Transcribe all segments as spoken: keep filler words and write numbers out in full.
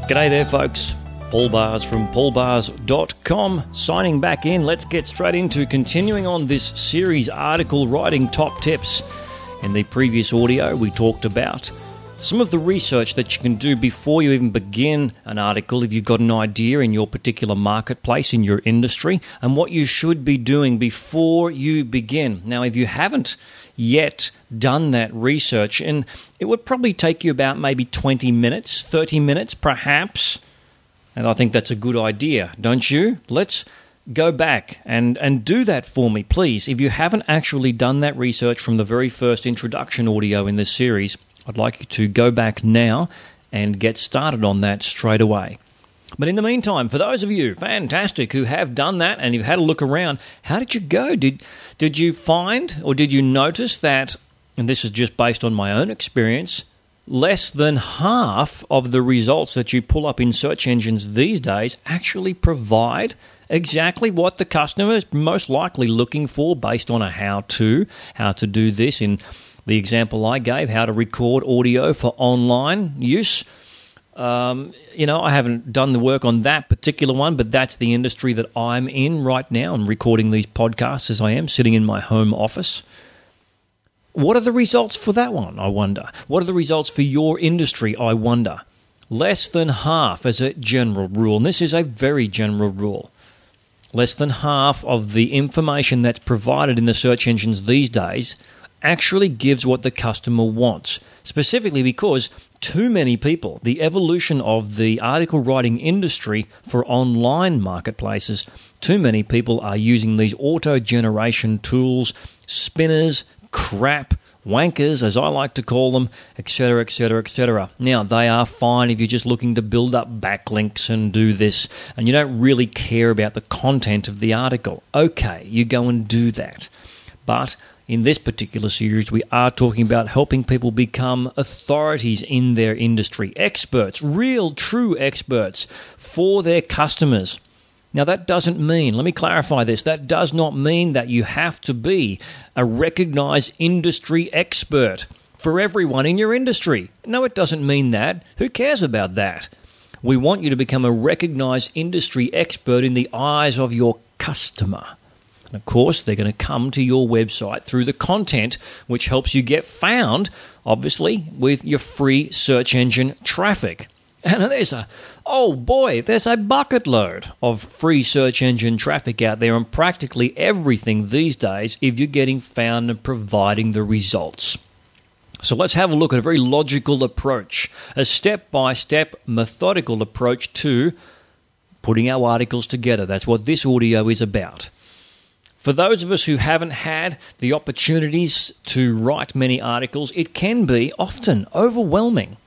G'day there, folks. Paul Bars from paul bars dot com, signing back in. Let's get straight into continuing on this series, article writing top tips. In the previous audio, we talked about some of the research that you can do before you even begin an article if you've got an idea in your particular marketplace, in your industry, and what you should be doing before you begin. Now, if you haven't yet done that research, and it would probably take you about maybe twenty minutes, thirty minutes perhaps, and I think that's a good idea, don't you? Let's go back and, and do that for me, please. If you haven't actually done that research from the very first introduction audio in this series, I'd like you to go back now and get started on that straight away. But in the meantime, for those of you, fantastic, who have done that and you've had a look around, how did you go? Did did you find or did you notice that, and this is just based on my own experience, less than half of the results that you pull up in search engines these days actually provide exactly what the customer is most likely looking for based on a how-to, how to do this in the example I gave, how to record audio for online use. Um, you know, I haven't done the work on that particular one, but that's the industry that I'm in right now. I'm recording these podcasts as I am, sitting in my home office. What are the results for that one, I wonder? What are the results for your industry, I wonder? Less than half as a general rule, and this is a very general rule. Less than half of the information that's provided in the search engines these days actually gives what the customer wants, specifically because too many people, the evolution of the article writing industry for online marketplaces, too many people are using these auto-generation tools, spinners, crap, wankers, as I like to call them, et cetera, et cetera, et cetera. Now, they are fine if you're just looking to build up backlinks and do this, and you don't really care about the content of the article. Okay, you go and do that. But in this particular series, we are talking about helping people become authorities in their industry, experts, real, true experts for their customers. Now, that doesn't mean, let me clarify this, that does not mean that you have to be a recognized industry expert for everyone in your industry. No, it doesn't mean that. Who cares about that? We want you to become a recognized industry expert in the eyes of your customer. And of course, they're going to come to your website through the content, which helps you get found, obviously, with your free search engine traffic. And there's a, oh boy, there's a bucket load of free search engine traffic out there on practically everything these days if you're getting found and providing the results. So let's have a look at a very logical approach, a step-by-step methodical approach to putting our articles together. That's what this audio is about. For those of us who haven't had the opportunities to write many articles, it can be often overwhelming.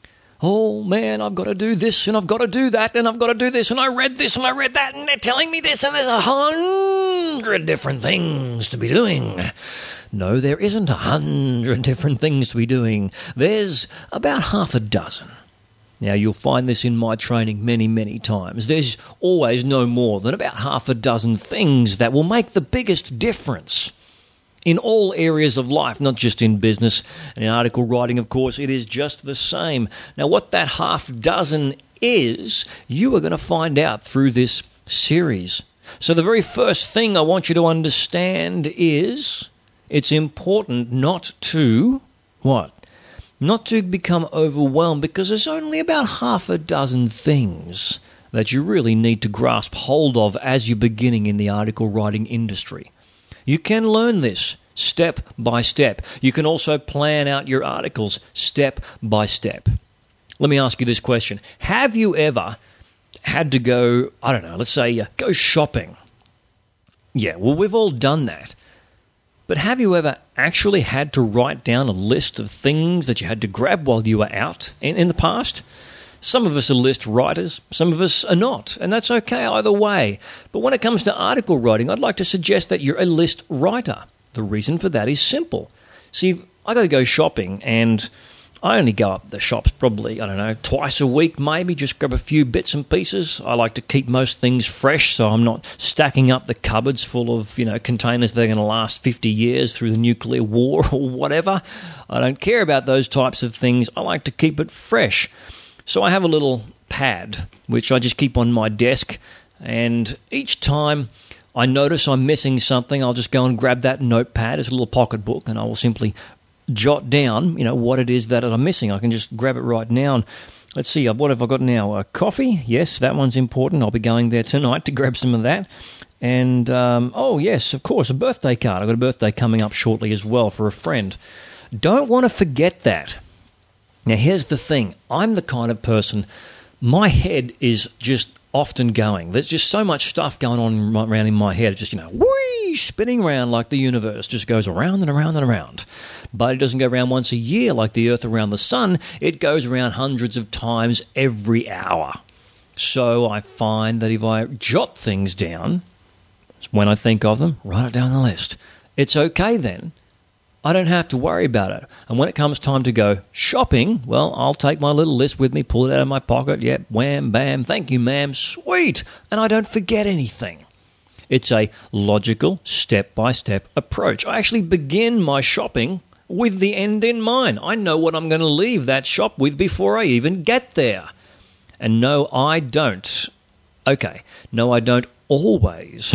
Oh man, I've got to do this and I've got to do that and I've got to do this and I read this and I read that and they're telling me this and there's a hundred different things to be doing. No, there isn't a hundred different things to be doing. There's about half a dozen. Now, you'll find this in my training many, many times. There's always no more than about half a dozen things that will make the biggest difference in all areas of life, not just in business and in article writing, of course. It is just the same. Now, what that half dozen is, you are going to find out through this series. So the very first thing I want you to understand is it's important not to, what? Not to become overwhelmed, because there's only about half a dozen things that you really need to grasp hold of as you're beginning in the article writing industry. You can learn this step by step. You can also plan out your articles step by step. Let me ask you this question. Have you ever had to go, I don't know, let's say uh, go shopping? Yeah, well, we've all done that. But have you ever actually had to write down a list of things that you had to grab while you were out in, in the past? Some of us are list writers, some of us are not, and that's okay either way. But when it comes to article writing, I'd like to suggest that you're a list writer. The reason for that is simple. See, I got to go shopping, and I only go up the shops probably, I don't know, twice a week maybe, just grab a few bits and pieces. I like to keep most things fresh, so I'm not stacking up the cupboards full of, you know, containers that are going to last fifty years through the nuclear war or whatever. I don't care about those types of things. I like to keep it fresh. So I have a little pad, which I just keep on my desk, and each time I notice I'm missing something, I'll just go and grab that notepad. It's a little pocketbook, and I will simply jot down, you know, what it is that I'm missing. I can just grab it right now. And let's see, what have I got now? Uh, coffee? Yes, that one's important. I'll be going there tonight to grab some of that. And, um, oh, yes, of course, a birthday card. I've got a birthday coming up shortly as well for a friend. Don't want to forget that. Now, here's the thing. I'm the kind of person, my head is just often going. There's just so much stuff going on around in my head. It's just, you know, whee, spinning around like the universe. Just goes around and around and around. But it doesn't go around once a year like the Earth around the sun. It goes around hundreds of times every hour. So I find that if I jot things down, when I think of them, write it down on the list. It's okay then. I don't have to worry about it. And when it comes time to go shopping, well, I'll take my little list with me, pull it out of my pocket. Yep, wham, bam, thank you, ma'am, sweet. And I don't forget anything. It's a logical, step-by-step approach. I actually begin my shopping with the end in mind. I know what I'm going to leave that shop with before I even get there. And no, I don't. Okay, no, I don't always.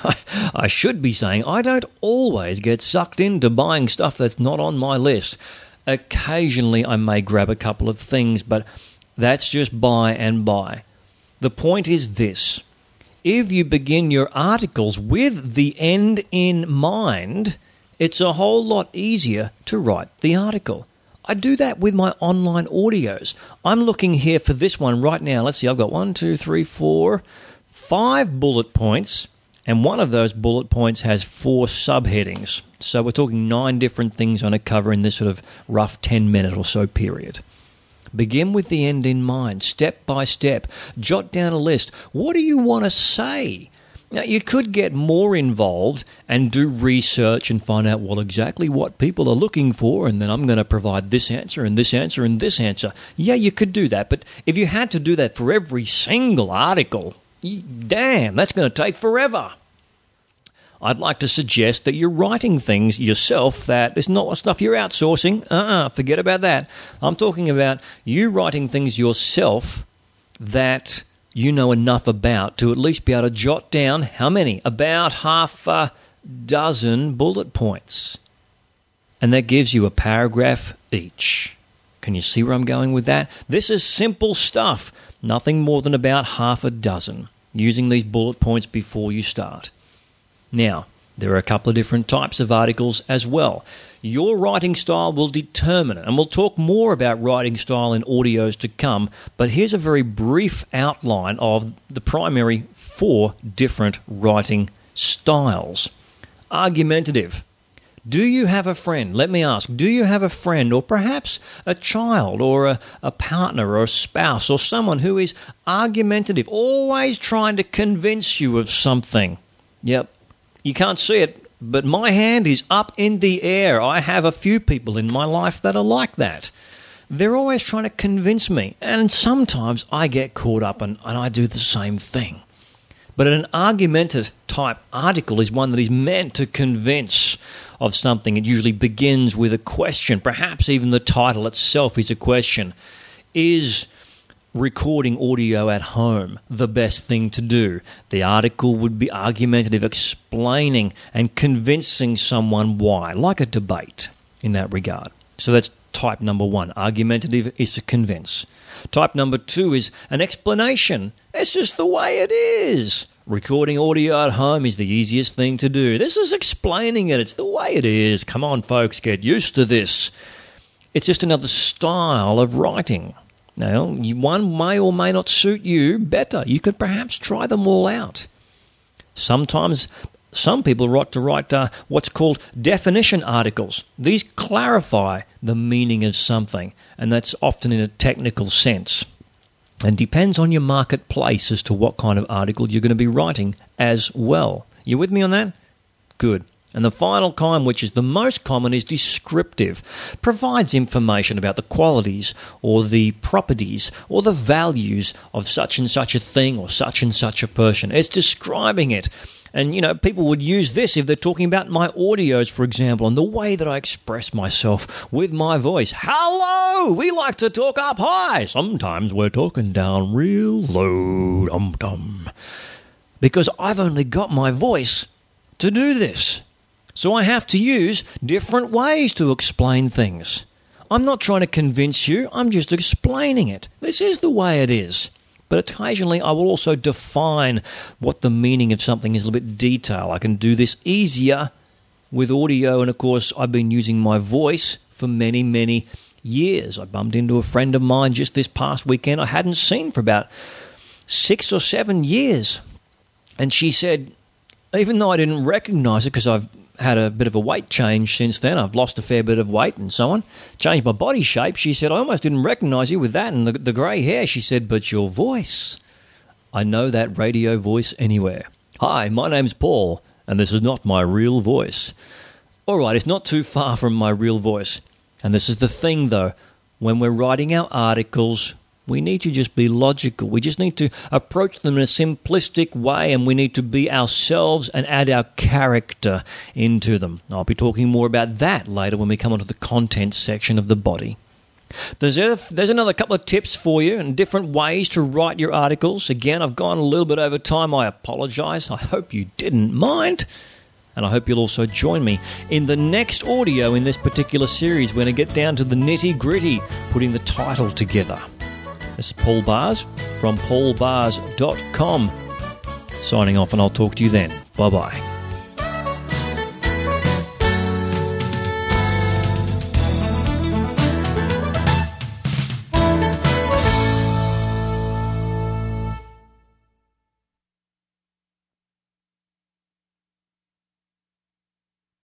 I should be saying I don't always get sucked into buying stuff that's not on my list. Occasionally I may grab a couple of things, but that's just buy and buy. The point is this. If you begin your articles with the end in mind, it's a whole lot easier to write the article. I do that with my online audios. I'm looking here for this one right now. Let's see, I've got one, two, three, four, five bullet points, and one of those bullet points has four subheadings. So we're talking nine different things on a cover in this sort of rough ten-minute or so period. Begin with the end in mind, step by step. Jot down a list. What do you want to say? Now, you could get more involved and do research and find out, well, exactly what people are looking for, and then I'm going to provide this answer and this answer and this answer. Yeah, you could do that, but if you had to do that for every single article, damn, that's going to take forever. I'd like to suggest that you're writing things yourself that is not stuff you're outsourcing. Uh-uh, forget about that. I'm talking about you writing things yourself that you know enough about to at least be able to jot down how many? About half a dozen bullet points. And that gives you a paragraph each. Can you see where I'm going with that? This is simple stuff. Nothing more than about half a dozen. Using these bullet points before you start. Now, there are a couple of different types of articles as well. Your writing style will determine it, and we'll talk more about writing style in audios to come, but here's a very brief outline of the primary four different writing styles. Argumentative. Do you have a friend? Let me ask, do you have a friend or perhaps a child or a, a partner or a spouse or someone who is argumentative, always trying to convince you of something? Yep. You can't see it, but my hand is up in the air. I have a few people in my life that are like that. They're always trying to convince me, and sometimes I get caught up and, and I do the same thing. But an argumentative type article is one that is meant to convince of something. It usually begins with a question. Perhaps even the title itself is a question. Is recording audio at home the best thing to do? The article would be argumentative, explaining and convincing someone why, like a debate in that regard. So that's type number one. Argumentative is to convince. Type number two is an explanation. It's just the way it is. Recording audio at home is the easiest thing to do. This is explaining it. It's the way it is. Come on, folks, get used to this. It's just another style of writing. Now, one may or may not suit you better. You could perhaps try them all out. Sometimes some people like to write uh, what's called definition articles. These clarify the meaning of something, and that's often in a technical sense. And depends on your marketplace as to what kind of article you're going to be writing as well. You with me on that? Good. And the final kind, which is the most common, is descriptive. Provides information about the qualities or the properties or the values of such and such a thing or such and such a person. It's describing it. And, you know, people would use this if they're talking about my audios, for example, and the way that I express myself with my voice. Hello! We like to talk up high. Sometimes we're talking down real low. Dum-dum. Because I've only got my voice to do this. So I have to use different ways to explain things. I'm not trying to convince you. I'm just explaining it. This is the way it is. But occasionally I will also define what the meaning of something is, a little bit detail. I can do this easier with audio, and of course I've been using my voice for many, many years. I bumped into a friend of mine just this past weekend I hadn't seen for about six or seven years. And she said, even though I didn't recognize it because I've had a bit of a weight change since then. I've lost a fair bit of weight and so on. Changed my body shape. She said, I almost didn't recognize you with that and the, the grey hair. She said, but your voice. I know that radio voice anywhere. Hi, my name's Paul, and this is not my real voice. All right, it's not too far from my real voice. And this is the thing, though. When we're writing our articles, we need to just be logical. We just need to approach them in a simplistic way, and we need to be ourselves and add our character into them. I'll be talking more about that later when we come onto the content section of the body. There's, a, there's another couple of tips for you and different ways to write your articles. Again, I've gone a little bit over time. I apologize. I hope you didn't mind. And I hope you'll also join me in the next audio in this particular series. We're going to get down to the nitty-gritty, putting the title together. This is Paul Bars from paul bars dot com. Signing off, and I'll talk to you then. Bye-bye.